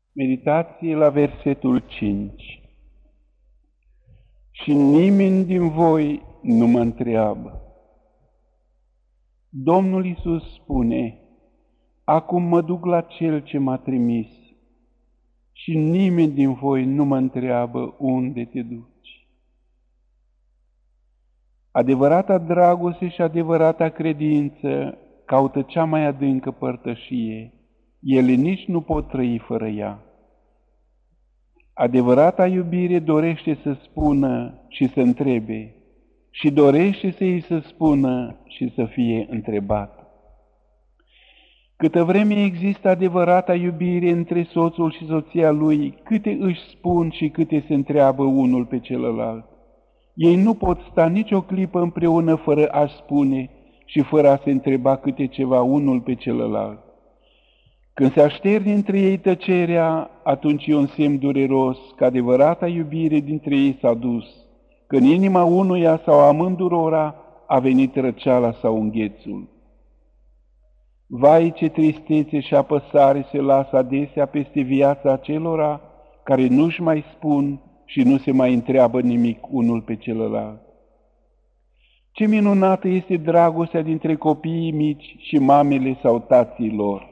Meditație la versetul 5. Și nimeni din voi nu mă întreabă. Domnul Iisus spune, acum mă duc la Cel ce m-a trimis și nimeni din voi nu mă întreabă unde te duci. Adevărata dragoste și adevărata credință caută cea mai adâncă părtășie. Ele nici nu pot trăi fără ea. Adevărata iubire dorește să spună și să întrebe și dorește să îi se spună și să fie întrebat. Câtă vreme există adevărata iubire între soțul și soția lui, câte își spun și câte se întreabă unul pe celălalt. Ei nu pot sta nicio clipă împreună fără a-și spune și fără a se întreba câte ceva unul pe celălalt. Când se așterne între ei tăcerea, atunci e un semn dureros că adevărata iubire dintre ei s-a dus, că în inima unuia sau amândurora a venit răceala sau înghețul. Vai, ce tristețe și apăsare se lasă adesea peste viața acelora care nu-și mai spun și nu se mai întreabă nimic unul pe celălalt. Ce minunată este dragostea dintre copiii mici și mamele sau tații lor!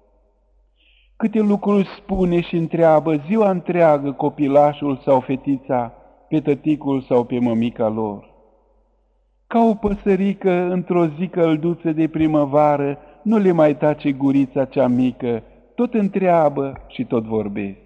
Câte lucruri spune și întreabă ziua întreagă copilașul sau fetița pe tăticul sau pe mămica lor. Ca o păsărică într-o zi călduță de primăvară, nu le mai tace gurița cea mică, tot întreabă și tot vorbesc.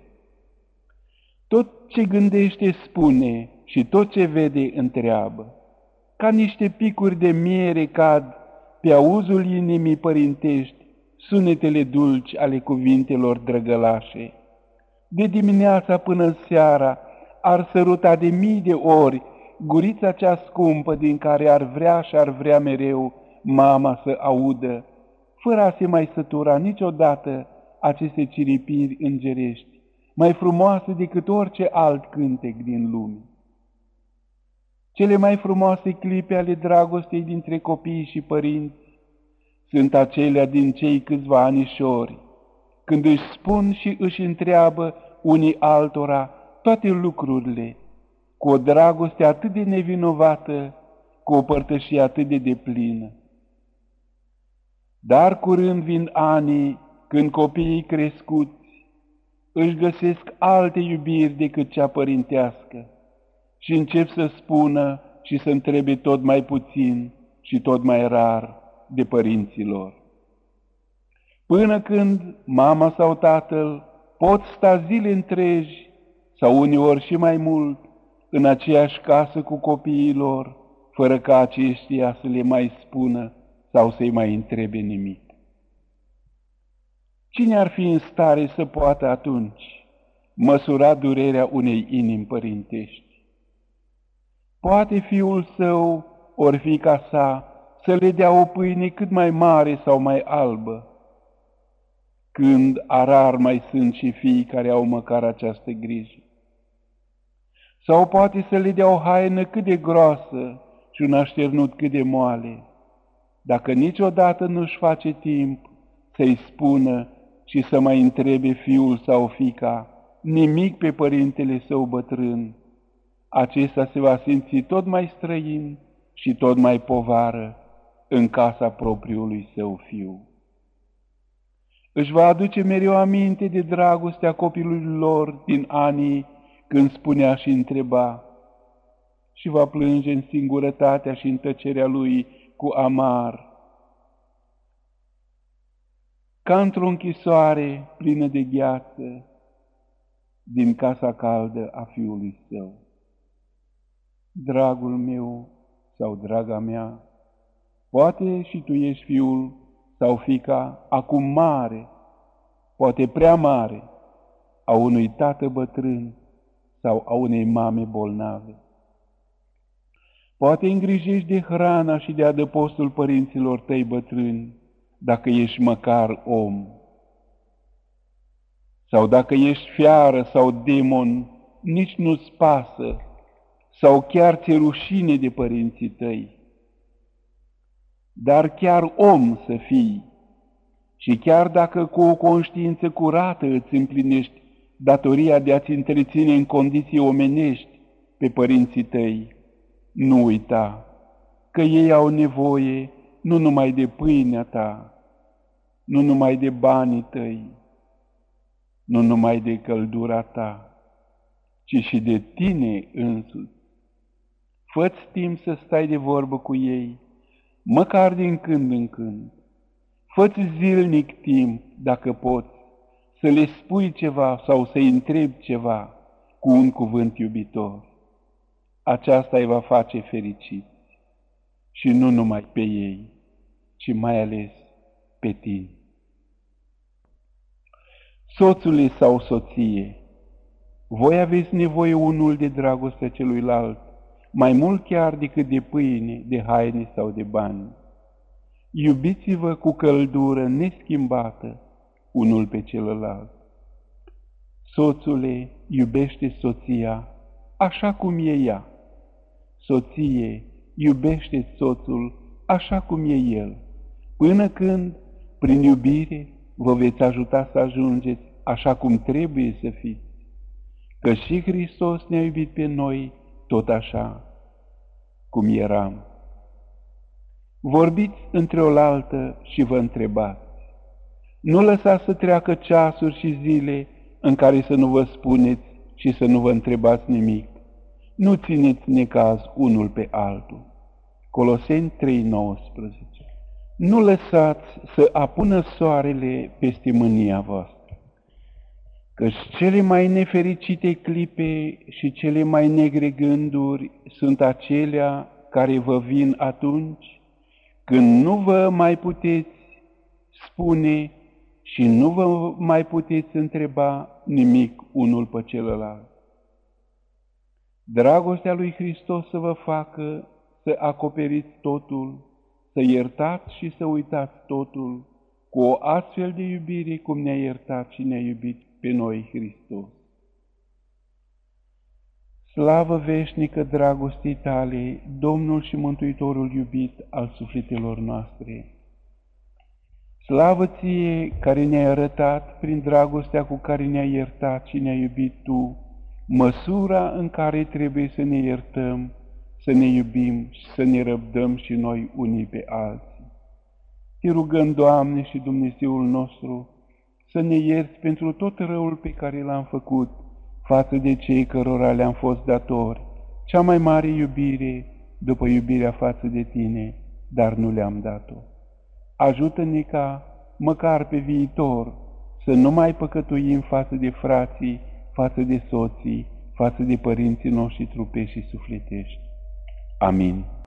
Tot ce gândește spune și tot ce vede întreabă. Ca niște picuri de miere cad pe auzul inimii părintești sunetele dulci ale cuvintelor drăgălașe. De dimineața până seara ar săruta de mii de ori gurița cea scumpă din care ar vrea și ar vrea mereu mama să audă, fără a se mai sătura niciodată aceste ciripiri îngerești, mai frumoase decât orice alt cântec din lume. Cele mai frumoase clipe ale dragostei dintre copii și părinți sunt acelea din cei câțiva anișori, când își spun și își întreabă unii altora toate lucrurile, cu o dragoste atât de nevinovată, cu o părtășie atât de deplină. Dar curând vin anii când copiii crescuți își găsesc alte iubiri decât cea părintească și încep să spună și să întrebe tot mai puțin și tot mai rar de părinților. Până când mama sau tatăl pot sta zile întregi sau uneori și mai mult în aceeași casă cu copiii lor, fără ca aceștia să le mai spună sau să-i mai întrebe nimic. Cine ar fi în stare să poată atunci măsura durerea unei inimi părintești? Poate fiul său ori fiica sa să le dea o pâine cât mai mare sau mai albă, când rar mai sunt și fii care au măcar această grijă. Sau poate să le dea o haină cât de groasă și un așternut cât de moale, dacă niciodată nu-și face timp să-i spună și să mai întrebe fiul sau fiica nimic pe părintele său bătrân, acesta se va simți tot mai străin și tot mai povară în casa propriului său fiu. Își va aduce mereu aminte de dragostea copilului lor din anii când spunea și întreba și va plânge în singurătatea și în tăcerea lui cu amar, ca într-o închisoare plină de gheață din casa caldă a fiului său. Dragul meu sau draga mea, poate și tu ești fiul sau fiica acum mare, poate prea mare, a unui tată bătrân sau a unei mame bolnave. Poate îngrijești de hrana și de adăpostul părinților tăi bătrâni, dacă ești măcar om. Sau dacă ești fiară sau demon, nici nu-ți pasă, sau chiar ți-e rușine de părinții tăi. Dar chiar om să fii și chiar dacă cu o conștiință curată îți împlinești datoria de a-ți întreține în condiții omenești pe părinții tăi. Nu uita că ei au nevoie nu numai de pâinea ta, nu numai de banii tăi, nu numai de căldura ta, ci și de tine însuți. Fă-ți timp să stai de vorbă cu ei, măcar din când în când. Fă-ți zilnic timp, dacă poți, să le spui ceva sau să-i întrebi ceva cu un cuvânt iubitor. Aceasta îi va face fericiți și nu numai pe ei, ci mai ales pe tine. Soțule sau soție, voi aveți nevoie unul de dragostea celuilalt, mai mult chiar decât de pâine, de haine sau de bani. Iubiți-vă cu căldură neschimbată unul pe celălalt. Soțule, iubește soția așa cum e ea. Soție, iubește soțul așa cum e el, până când, prin iubire, vă veți ajuta să ajungeți așa cum trebuie să fiți. Că și Hristos ne-a iubit pe noi tot așa cum eram. Vorbiți între oaltă și vă întrebați. Nu lăsați să treacă ceasuri și zile în care să nu vă spuneți și să nu vă întrebați nimic. Nu țineți necaz unul pe altul. Coloseni 3:19. Nu lăsați să apună soarele peste mânia voastră, căci cele mai nefericite clipe și cele mai negre gânduri sunt acelea care vă vin atunci când nu vă mai puteți spune și nu vă mai puteți întreba nimic unul pe celălalt. Dragostea lui Hristos să vă facă să acoperiți totul, să iertați și să uitați totul cu o astfel de iubire cum ne-a iertat și ne-a iubit pe noi Hristos. Slavă veșnică dragostii tale, Domnul și Mântuitorul iubit al sufletelor noastre! Slavă ție care ne-ai arătat prin dragostea cu care ne-ai iertat și ne-ai iubit tu, măsura în care trebuie să ne iertăm, să ne iubim și să ne răbdăm și noi unii pe alții. Te rugăm, Doamne și Dumnezeul nostru, să ne ierți pentru tot răul pe care l-am făcut față de cei cărora le-am fost datori, cea mai mare iubire după iubirea față de tine, dar nu le-am dat-o. Ajută-ne ca, măcar pe viitor, să nu mai păcătuim față de frații, față de soții, față de părinții noștri trupești și sufletești. Amin.